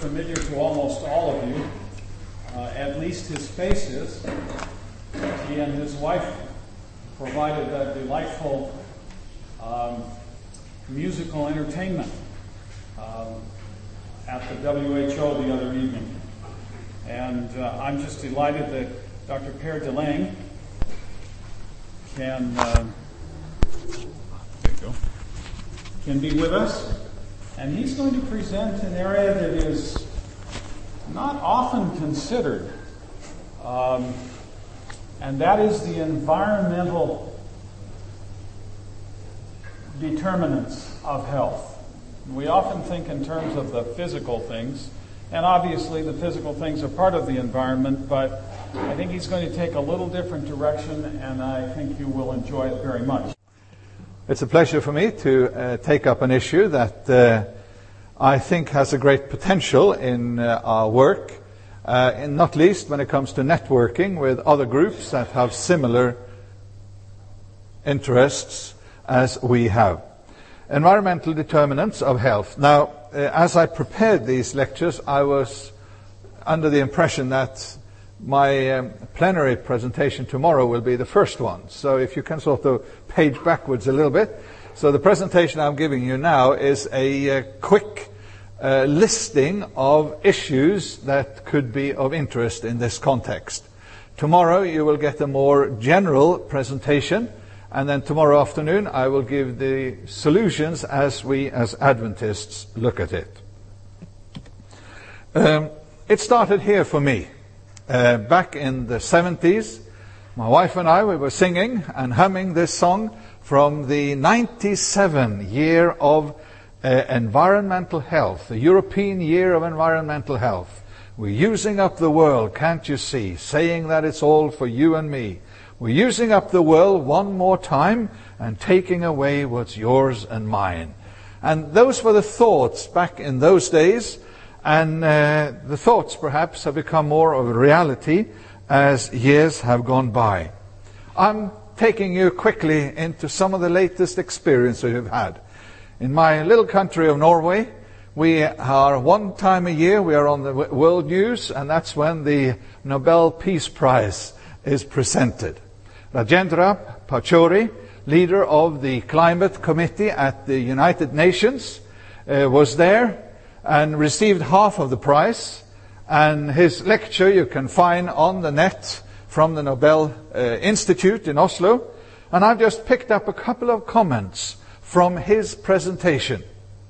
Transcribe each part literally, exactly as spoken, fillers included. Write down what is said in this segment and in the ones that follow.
familiar to almost all of you. Uh, at least his face is. He and his wife provided a delightful um, musical entertainment um, at the W H O the other evening. And uh, I'm just delighted that Doctor Per de Lange can, uh, there you go, can be with us. And he's going to present an area that is not often considered, um, and that is the environmental determinants of health. We often think in terms of the physical things, and obviously the physical things are part of the environment, but I think he's going to take a little different direction, and I think you will enjoy it very much. It's a pleasure for me to uh, take up an issue that uh, I think has a great potential in uh, our work, uh, and not least when it comes to networking with other groups that have similar interests as we have. Environmental determinants of health. Now, uh, as I prepared these lectures, I was under the impression that my um, plenary presentation tomorrow will be the first one. So if you can sort of page backwards a little bit. So the presentation I'm giving you now is a uh, quick uh, listing of issues that could be of interest in this context. Tomorrow you will get a more general presentation, and then tomorrow afternoon I will give the solutions as we as Adventists look at it. Um, it started here for me. Uh, back in the seventies, my wife and I, we were singing and humming this song from the ninety-seven year of uh, environmental health, the European Year of Environmental Health. We're using up the world, can't you see, saying that it's all for you and me. We're using up the world one more time and taking away what's yours and mine. And those were the thoughts back in those days. And uh, the thoughts perhaps have become more of a reality as years have gone by. I'm taking you quickly into some of the latest experience we've had. In my little country of Norway, we are one time a year, we are on the world news, and that's when the Nobel Peace Prize is presented. Rajendra Pachauri, leader of the Climate Committee at the United Nations, uh, was there and received half of the prize, and his lecture you can find on the net from the Nobel uh, Institute in Oslo, and I've just picked up a couple of comments from his presentation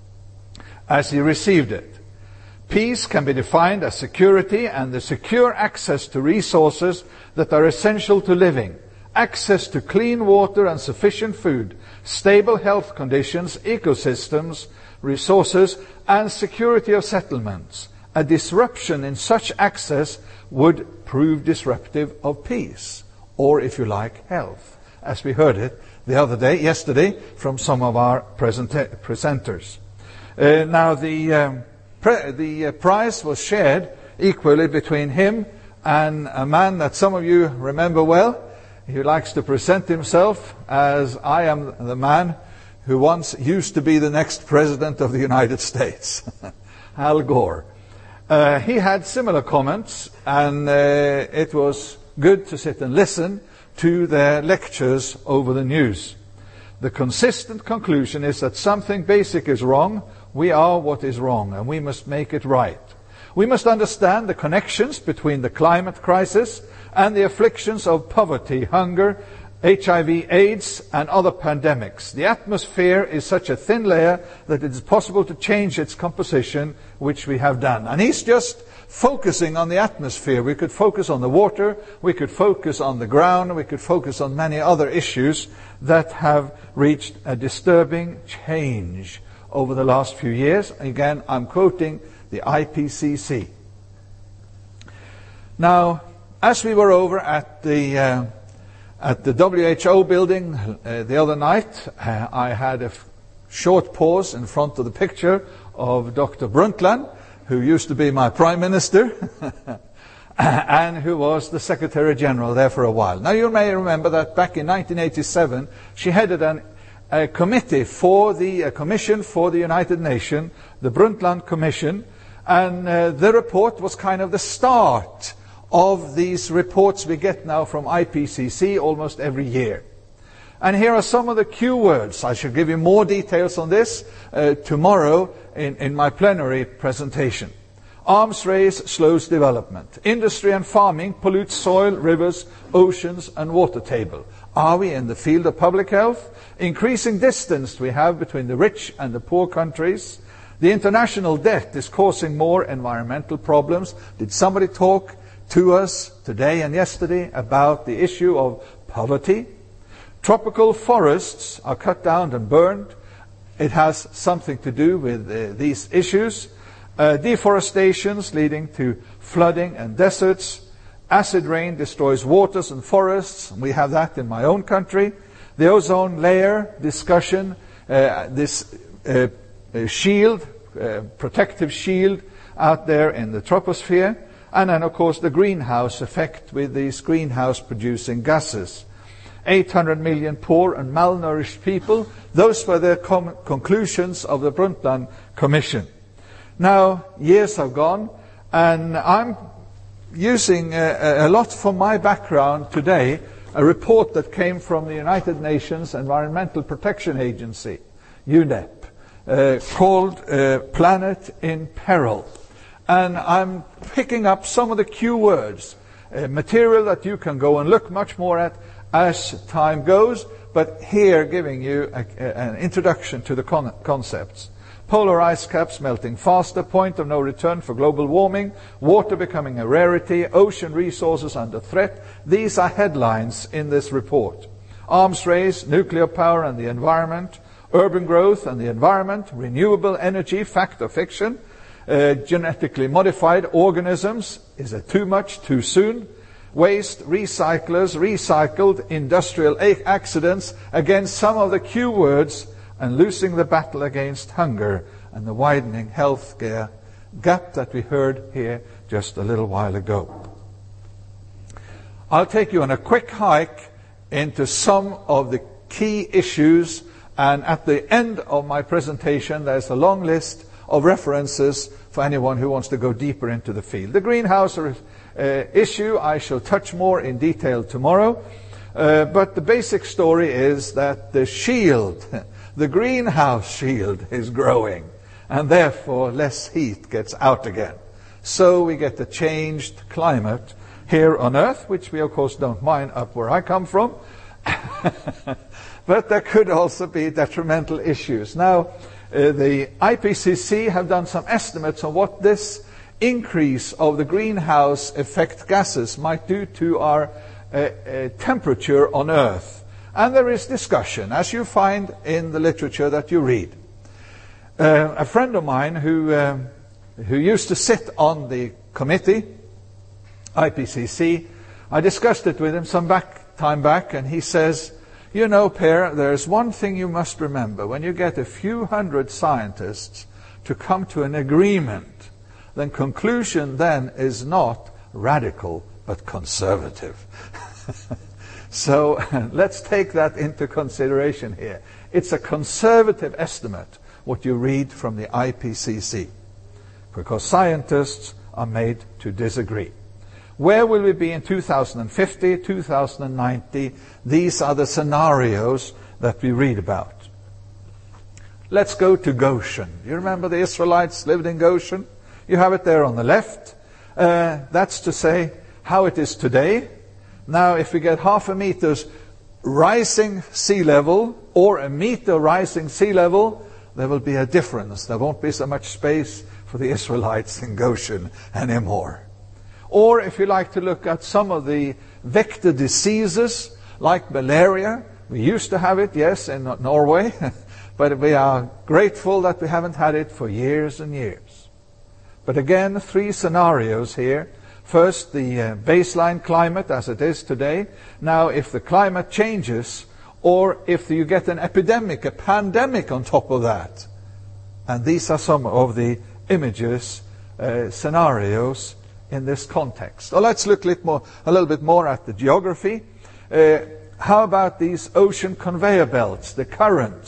as he received it. Peace can be defined as security and the secure access to resources that are essential to living, access to clean water and sufficient food, stable health conditions, ecosystems, resources, and security of settlements. A disruption in such access would prove disruptive of peace, or if you like, health, as we heard it the other day, yesterday, from some of our presenta- presenters. Uh, now, the, um, pre- the uh, prize was shared equally between him and a man that some of you remember well. He likes to present himself as, I am the man who once used to be the next president of the United States, Al Gore. Uh, he had similar comments, and uh, it was good to sit and listen to their lectures over the news. The consistent conclusion is that something basic is wrong. We are what is wrong, and we must make it right. We must understand the connections between the climate crisis and the afflictions of poverty, hunger, H I V AIDS, and other pandemics. The atmosphere is such a thin layer that it is possible to change its composition, which we have done. And he's just focusing on the atmosphere. We could focus on the water, we could focus on the ground, we could focus on many other issues that have reached a disturbing change over the last few years. Again, I'm quoting the I P C C. Now, as we were over at the uh, at the W H O building uh, the other night, uh, I had a f- short pause in front of the picture of Doctor Brundtland, who used to be my Prime Minister, and who was the Secretary General there for a while. Now, you may remember that back in nineteen eighty-seven, she headed an, a committee for the a Commission for the United Nations, the Brundtland Commission, And uh, the report was kind of the start of these reports we get now from I P C C almost every year. And here are some of the Q words. I shall give you more details on this uh, tomorrow in, in my plenary presentation. Arms race slows development. Industry and farming pollute soil, rivers, oceans and water table. Are we in the field of public health? Increasing distance we have between the rich and the poor countries. The international debt is causing more environmental problems. Did somebody talk to us today and yesterday about the issue of poverty? Tropical forests are cut down and burned. It has something to do with uh, these issues. Uh, deforestations leading to flooding and deserts. Acid rain destroys waters and forests. We have that in my own country. The ozone layer discussion, uh, this uh, uh, shield, uh, protective shield out there in the troposphere. And then, of course, the greenhouse effect with these greenhouse-producing gases. eight hundred million poor and malnourished people. Those were the com- conclusions of the Brundtland Commission. Now, years have gone, and I'm using a, a lot from my background today, a report that came from the United Nations Environmental Protection Agency, U N E P, uh, called uh, Planet in Peril. And I'm picking up some of the Q words, uh, material that you can go and look much more at as time goes, but here giving you a, a, an introduction to the con- concepts. Polar ice caps melting faster, point of no return for global warming, water becoming a rarity, ocean resources under threat. These are headlines in this report. Arms race, nuclear power and the environment, urban growth and the environment, renewable energy, fact or fiction, uh, genetically modified organisms, is it too much, too soon? Waste, recyclers, recycled, industrial a- accidents, against some of the Q words, and losing the battle against hunger and the widening health care gap that we heard here just a little while ago. I'll take you on a quick hike into some of the key issues, and at the end of my presentation there's a long list of references for anyone who wants to go deeper into the field. The greenhouse uh, issue I shall touch more in detail tomorrow, uh, but the basic story is that the shield The greenhouse shield is growing, and therefore less heat gets out again. So we get a changed climate here on Earth, which we of course don't mind up where I come from. But there could also be detrimental issues. Now, uh, the I P C C have done some estimates on what this increase of the greenhouse effect gases might do to our uh, uh, temperature on Earth. And there is discussion, as you find in the literature that you read. Uh, a friend of mine who um, who used to sit on the committee, I P C C, I discussed it with him some back, time back, and he says, you know, Per, there's one thing you must remember. When you get a few hundred scientists to come to an agreement, then conclusion then is not radical, but conservative. So let's take that into consideration here. It's a conservative estimate, what you read from the I P C C, because scientists are made to disagree. Where will we be in two thousand fifty, two thousand ninety? These are the scenarios that we read about. Let's go to Goshen. You remember the Israelites lived in Goshen? You have it there on the left. Uh, that's to say how it is today. Now, if we get half a meter's rising sea level or a meter rising sea level, there will be a difference. There won't be so much space for the Israelites in Goshen anymore. Or if you like to look at some of the vector diseases like malaria, we used to have it, yes, in Norway, but we are grateful that we haven't had it for years and years. But again, three scenarios here. First, the uh, baseline climate as it is today. Now, if the climate changes, or if you get an epidemic, a pandemic on top of that. And these are some of the images, uh, scenarios in this context. So let's look a little, more, a little bit more at the geography. Uh, how about these ocean conveyor belts, the currents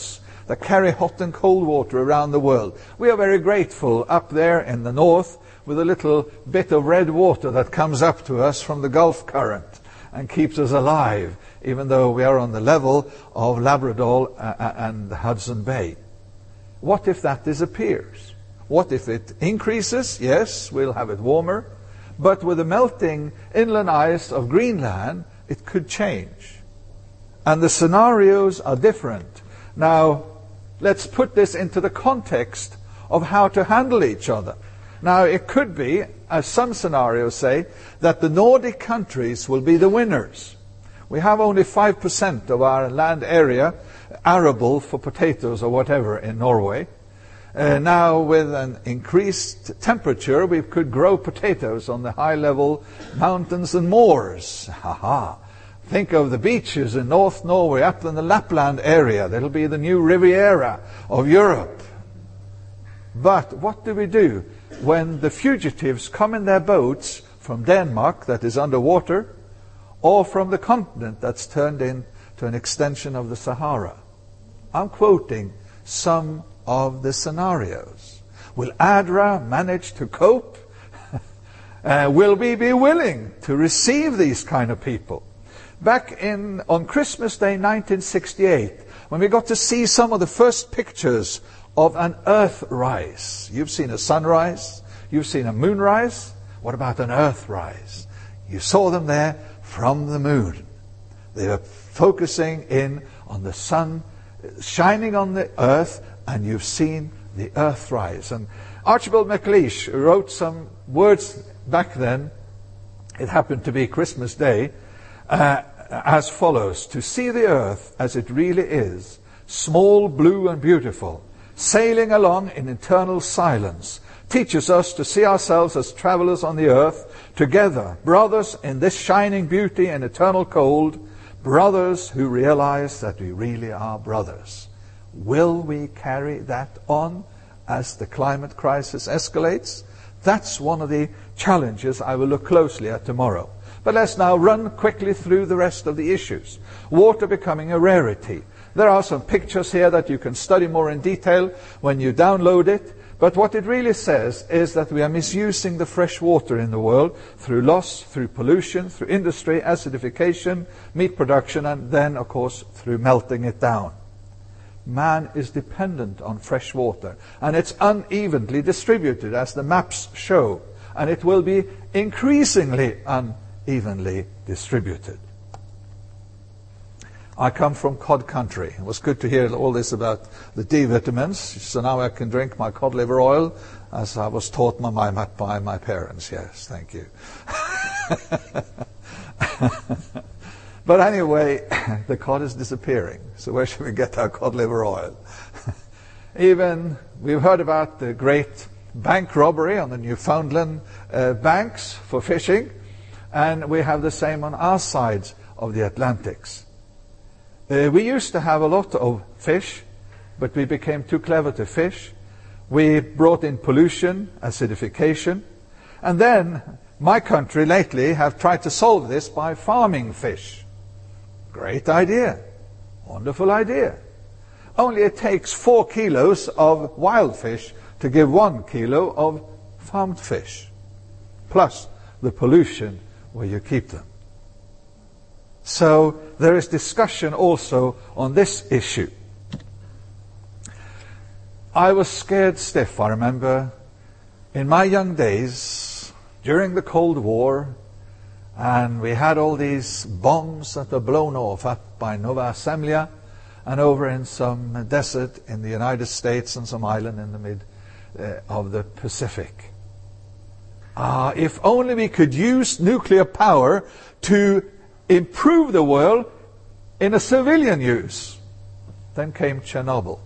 that carry hot and cold water around the world. We are very grateful up there in the north with a little bit of red water that comes up to us from the Gulf current and keeps us alive, even though we are on the level of Labrador and the Hudson Bay. What if that disappears? What if it increases? Yes, we'll have it warmer. But with the melting inland ice of Greenland, it could change. And the scenarios are different. Now, let's put this into the context of how to handle each other. Now, it could be, as some scenarios say, that the Nordic countries will be the winners. We have only five percent of our land area arable for potatoes or whatever in Norway. Uh, now, with an increased temperature, we could grow potatoes on the high-level mountains and moors. Ha ha! Think of the beaches in North Norway, up in the Lapland area. That'll be the new Riviera of Europe. But what do we do when the fugitives come in their boats from Denmark, that is underwater, or from the continent that's turned into an extension of the Sahara? I'm quoting some of the scenarios. Will ADRA manage to cope? uh, will we be willing to receive these kind of people? Back in on Christmas Day nineteen sixty-eight, when we got to see some of the first pictures of an earthrise. You've seen a sunrise, you've seen a moonrise. What about an earthrise? You saw them there from the moon. They were focusing in on the sun shining on the earth, and you've seen the earthrise. And Archibald MacLeish wrote some words back then. It happened to be Christmas Day, uh, as follows: to see the earth as it really is, small, blue and beautiful, sailing along in eternal silence, teaches us to see ourselves as travelers on the earth, together, brothers in this shining beauty and eternal cold, brothers who realize that we really are brothers. Will we carry that on as the climate crisis escalates? That's one of the challenges I will look closely at tomorrow. But let's now run quickly through the rest of the issues. Water becoming a rarity. There are some pictures here that you can study more in detail when you download it. But what it really says is that we are misusing the fresh water in the world through loss, through pollution, through industry, acidification, meat production, and then, of course, through melting it down. Man is dependent on fresh water, and it's unevenly distributed, as the maps show, and it will be increasingly unevenly distributed. I come from cod country. It was good to hear all this about the D vitamins, so now I can drink my cod liver oil, as I was taught by my, by my parents. Yes, thank you. But anyway, the cod is disappearing, so where should we get our cod liver oil? Even, we've heard about the great bank robbery on the Newfoundland uh, banks for fishing, and we have the same on our sides of the Atlantics. Uh, we used to have a lot of fish, but we became too clever to fish. We brought in pollution, acidification, and then my country lately have tried to solve this by farming fish. Great idea. Wonderful idea. Only it takes four kilos of wild fish to give one kilo of farmed fish, plus the pollution where you keep them. So there is discussion also on this issue. I was scared stiff, I remember, in my young days, during the Cold War, and we had all these bombs that were blown off up by Nova Zemlya and over in some desert in the United States and some island in the mid uh, of the Pacific. Ah, if only we could use nuclear power to improve the world in a civilian use. Then came Chernobyl.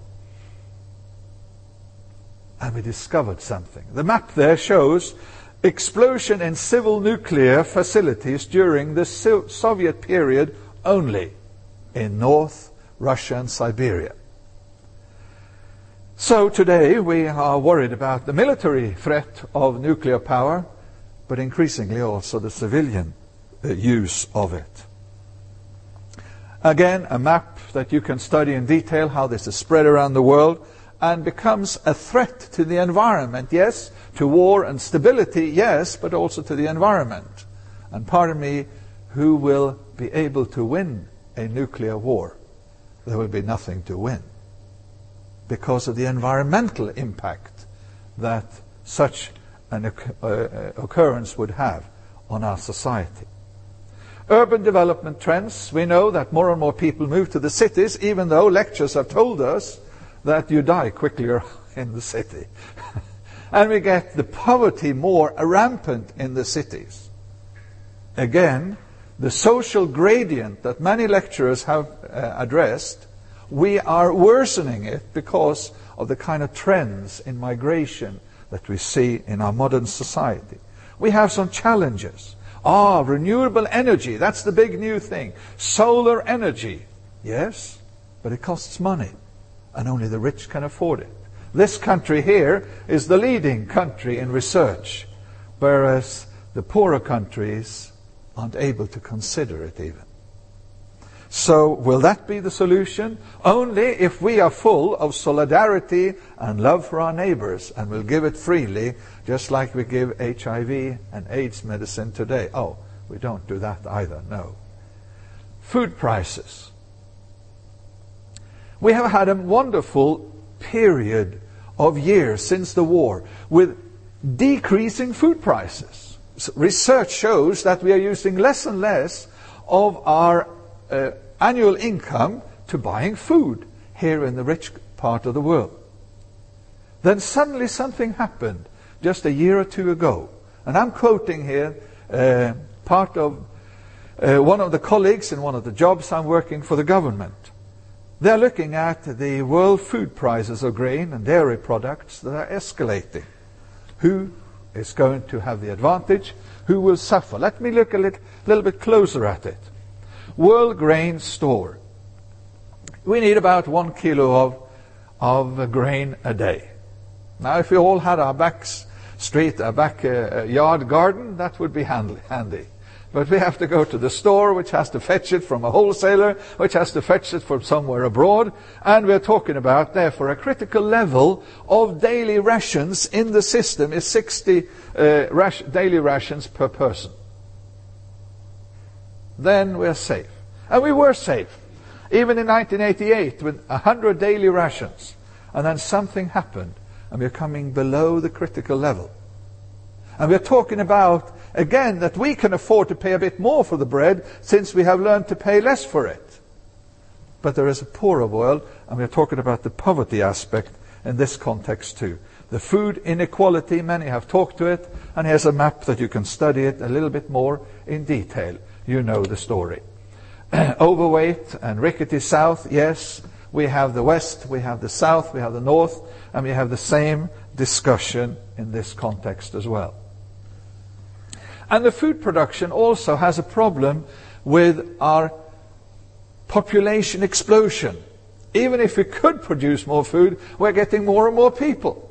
And we discovered something. The map there shows explosion in civil nuclear facilities during the Soviet period only in North Russia and Siberia. So today we are worried about the military threat of nuclear power, but increasingly also the civilian uh, use of it. Again, a map that you can study in detail how this is spread around the world and becomes a threat to the environment, yes, to war and stability, yes, but also to the environment. And pardon me, who will be able to win a nuclear war? There will be nothing to win because of the environmental impact that such an uh, occurrence would have on our society. Urban development trends, we know that more and more people move to the cities, even though lectures have told us that you die quicker in the city. And we get the poverty more rampant in the cities. Again, the social gradient that many lecturers have uh, addressed, we are worsening it because of the kind of trends in migration that we see in our modern society. We have some challenges. Ah, renewable energy, that's the big new thing. Solar energy, yes, but it costs money, and only the rich can afford it. This country here is the leading country in research, whereas the poorer countries aren't able to consider it even. So will that be the solution? Only if we are full of solidarity and love for our neighbors, and will give it freely, just like we give H I V and AIDS medicine today. Oh, we don't do that either, no. Food prices. We have had a wonderful period of years since the war with decreasing food prices. Research shows that we are using less and less of our uh, annual income to buying food here in the rich part of the world. Then suddenly something happened just a year or two ago. And I'm quoting here uh, part of uh, one of the colleagues in one of the jobs I'm working for the government. They're looking at the world food prices of grain and dairy products that are escalating. Who is going to have the advantage? Who will suffer? Let me look a little, little bit closer at it. World Grain Store. We need about one kilo of, of grain a day. Now, if we all had our back street, our back uh, yard garden, that would be handy. handy. But we have to go to the store, which has to fetch it from a wholesaler, which has to fetch it from somewhere abroad. And we're talking about, therefore, a critical level of daily rations in the system is sixty uh, ration, daily rations per person. Then we're safe. And we were safe. Even in nineteen eighty-eight, with one hundred daily rations. And then something happened, and we're coming below the critical level. And we're talking about, again, that we can afford to pay a bit more for the bread since we have learned to pay less for it. But there is a poorer world, and we're talking about the poverty aspect in this context too. The food inequality, many have talked to it, and here's a map that you can study it a little bit more in detail. You know the story. Overweight and rickety south, yes. We have the west, we have the south, we have the north, and we have the same discussion in this context as well. And the food production also has a problem with our population explosion. Even if we could produce more food, we're getting more and more people.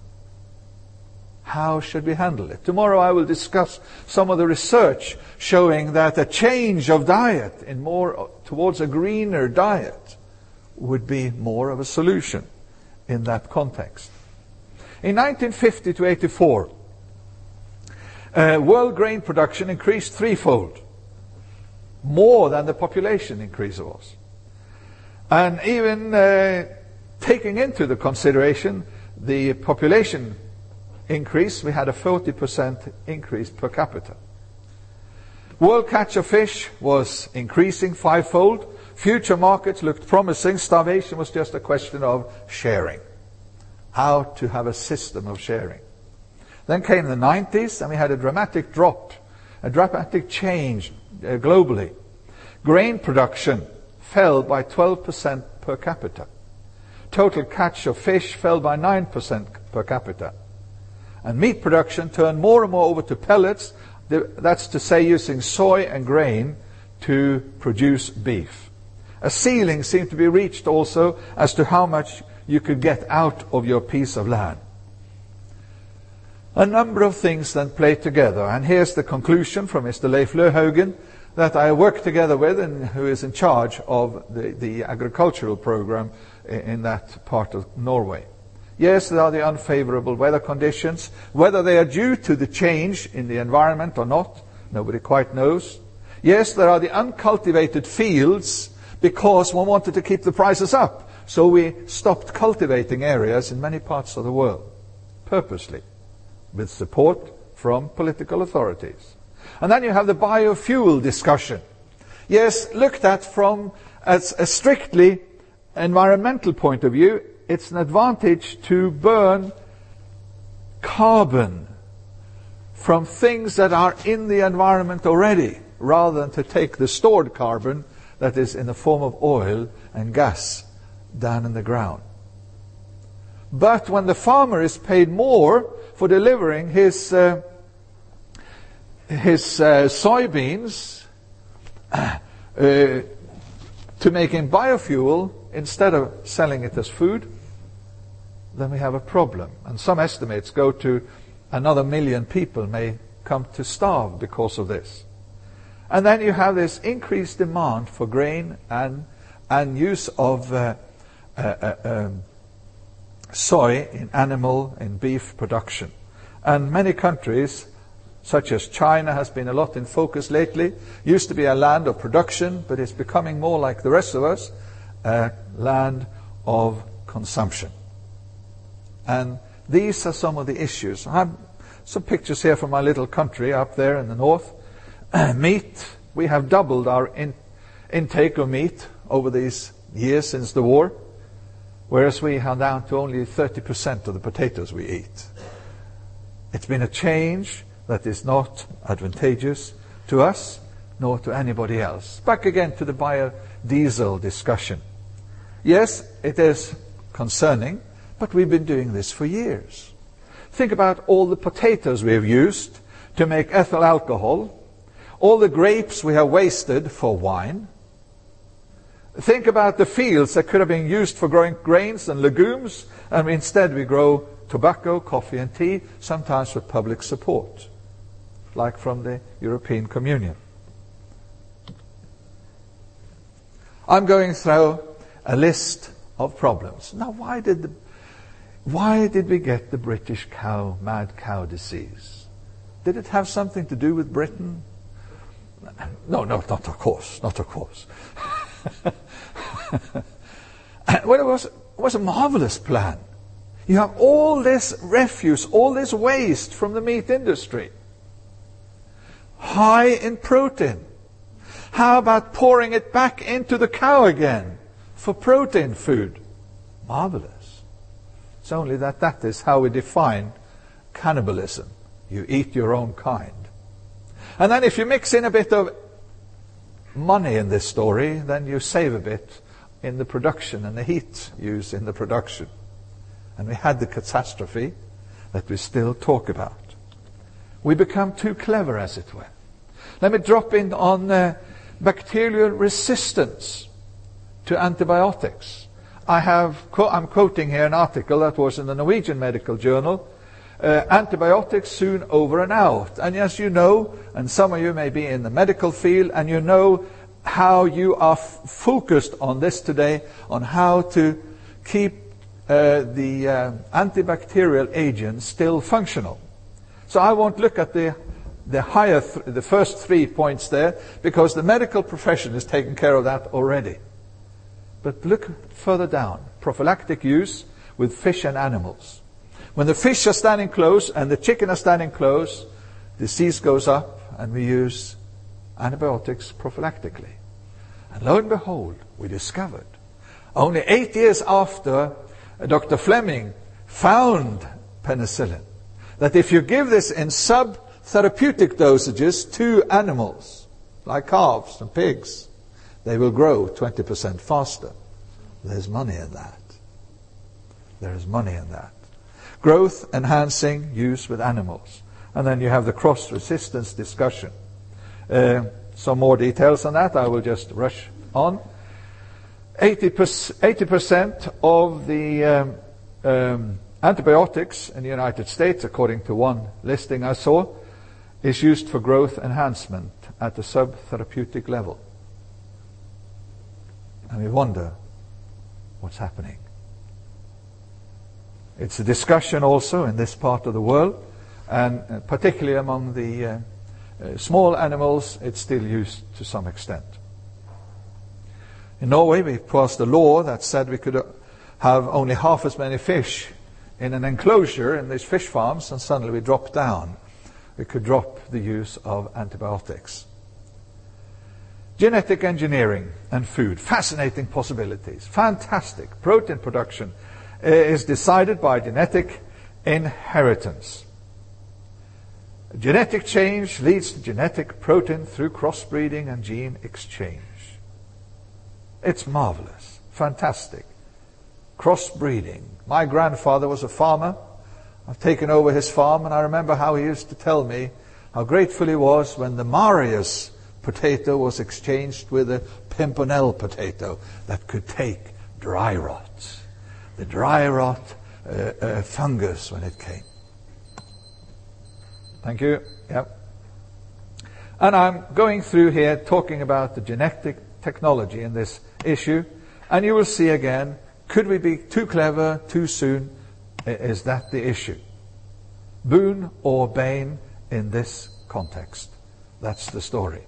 How should we handle it? Tomorrow I will discuss some of the research showing that a change of diet in more towards a greener diet would be more of a solution in that context. In nineteen fifty to eighty-four, uh, world grain production increased threefold, more than the population increase was. And even uh, taking into the consideration the population increase, we had a forty percent increase per capita. World catch of fish was increasing fivefold. Future markets looked promising. Starvation was just a question of sharing. How to have a system of sharing. Then came the nineties, and we had a dramatic drop, a dramatic change uh, globally. Grain production fell by twelve percent per capita. Total catch of fish fell by nine percent per capita. And meat production turned more and more over to pellets, that's to say using soy and grain to produce beef. A ceiling seemed to be reached also as to how much you could get out of your piece of land. A number of things then played together, and here's the conclusion from Mister Leif Løhaugen that I work together with and who is in charge of the, the agricultural program in, in that part of Norway. Yes, there are the unfavorable weather conditions. Whether they are due to the change in the environment or not, nobody quite knows. Yes, there are the uncultivated fields because one wanted to keep the prices up. So we stopped cultivating areas in many parts of the world, purposely, with support from political authorities. And then you have the biofuel discussion. Yes, looked at from as a strictly environmental point of view, it's an advantage to burn carbon from things that are in the environment already, rather than to take the stored carbon that is in the form of oil and gas down in the ground. But when the farmer is paid more for delivering his uh, his uh, soybeans uh, to making biofuel instead of selling it as food, then we have a problem. And some estimates go to another million people may come to starve because of this. And then you have this increased demand for grain and and use of uh, uh, uh, um, soy in animal and beef production. And many countries, such as China, has been a lot in focus lately. Used to be a land of production, but it's becoming more like the rest of us, a land of consumption. And these are some of the issues. I have some pictures here from my little country up there in the north. Meat, we have doubled our in, intake of meat over these years since the war, whereas we are down to only thirty percent of the potatoes we eat. It's been a change that is not advantageous to us nor to anybody else. Back again to the biodiesel discussion. Yes, it is concerning, but we've been doing this for years. Think about all the potatoes we have used to make ethyl alcohol, all the grapes we have wasted for wine. Think about the fields that could have been used for growing grains and legumes, and instead we grow tobacco, coffee and tea, sometimes with public support, like from the European Communion. I'm going through a list of problems. Now, why did the, why did we get the British cow, mad cow disease? Did it have something to do with Britain? No, no, not of course, not of course. Well, it was, it was a marvelous plan. You have all this refuse, all this waste from the meat industry, high in protein. How about pouring it back into the cow again for protein food? Marvelous. It's only that that is how we define cannibalism. You eat your own kind. And then if you mix in a bit of money in this story, then you save a bit in the production and the heat used in the production. And we had the catastrophe that we still talk about. We become too clever, as it were. Let me drop in on uh, bacterial resistance to antibiotics. I have, I'm quoting here an article that was in the Norwegian Medical Journal, uh, antibiotics soon over and out. And as you know, and some of you may be in the medical field, and you know how you are f- focused on this today, on how to keep uh, the uh, antibacterial agents still functional. So I won't look at the the higher, th- the first three points there, because the medical profession is taking care of that already. But look further down. Prophylactic use with fish and animals. When the fish are standing close and the chicken are standing close, disease goes up and we use antibiotics prophylactically. And lo and behold, we discovered, only eight years after Doctor Fleming found penicillin, that if you give this in sub-therapeutic dosages to animals, like calves and pigs, they will grow twenty percent faster. There's money in that. There is money in that. Growth enhancing use with animals. And then you have the cross-resistance discussion. Uh, some more details on that. I will just rush on. eighty percent of the um, um, antibiotics in the United States, according to one listing I saw, is used for growth enhancement. at the subtherapeutic level. And we wonder what's happening. It's a discussion also in this part of the world, and particularly among the uh, uh, small animals, it's still used to some extent. In Norway, we passed a law that said we could have only half as many fish in an enclosure in these fish farms, and suddenly we dropped down. We could drop the use of antibiotics. Genetic engineering and food, fascinating possibilities, fantastic. Protein production is decided by genetic inheritance. Genetic change leads to genetic protein through crossbreeding and gene exchange. It's marvelous, fantastic. Crossbreeding. My grandfather was a farmer. I've taken over his farm, and I remember how he used to tell me how grateful he was when the Marius potato was exchanged with a Pimpernel potato that could take dry rot. The dry rot uh, uh, fungus when it came. Thank you. Yep. And I'm going through here talking about the genetic technology in this issue, and you will see again, could we be too clever too soon? Is that the issue? Boon or bane in this context? That's the story.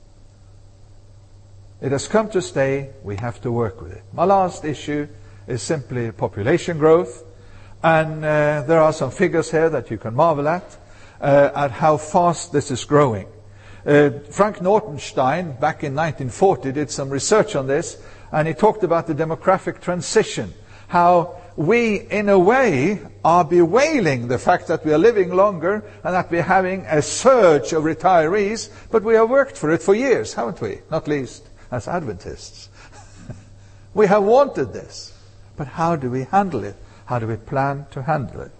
It has come to stay. We have to work with it. My last issue is simply population growth, and uh, there are some figures here that you can marvel at, uh, at how fast this is growing. Uh, Frank Nortenstein, back in nineteen forty, did some research on this, and he talked about the demographic transition, how we, in a way, are bewailing the fact that we are living longer and that we're having a surge of retirees, but we have worked for it for years, haven't we? Not least as Adventists. We have wanted this, but how do we handle it? How do we plan to handle it?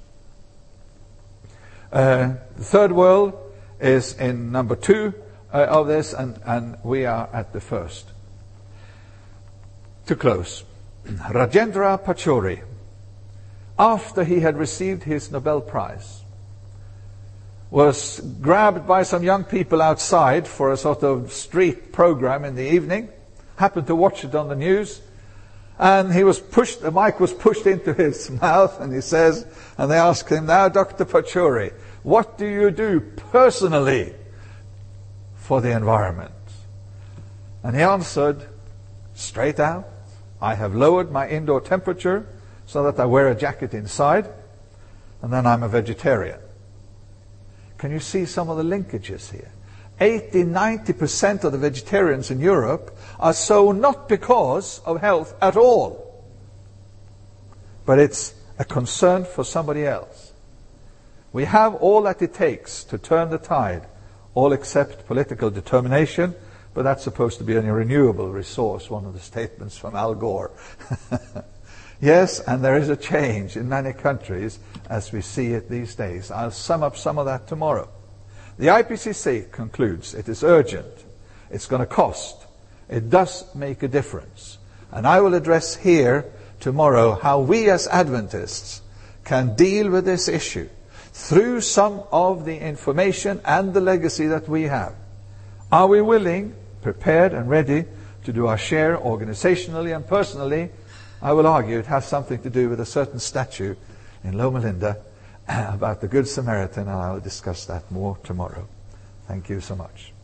Uh, the third world is in number two uh, of this, and, and we are at the first. To close, Rajendra Pachauri, after he had received his Nobel Prize, was grabbed by some young people outside for a sort of street program in the evening, happened to watch it on the news, and he was pushed, the mic was pushed into his mouth, and he says, and they asked him, now Doctor Pachauri, what do you do personally for the environment? And he answered, straight out, I have lowered my indoor temperature so that I wear a jacket inside, and then I'm a vegetarian. Can you see some of the linkages here? eighty, ninety percent of the vegetarians in Europe are so not because of health at all, but it's a concern for somebody else. We have all that it takes to turn the tide, all except political determination, but that's supposed to be a renewable resource, one of the statements from Al Gore. Yes, and there is a change in many countries as we see it these days. I'll sum up some of that tomorrow. The I P C C concludes it is urgent, it's going to cost, it does make a difference. And I will address here tomorrow how we as Adventists can deal with this issue through some of the information and the legacy that we have. Are we willing, prepared and ready to do our share organizationally and personally? I will argue it has something to do with a certain statue in Loma Linda about the Good Samaritan, and I will discuss that more tomorrow. Thank you so much.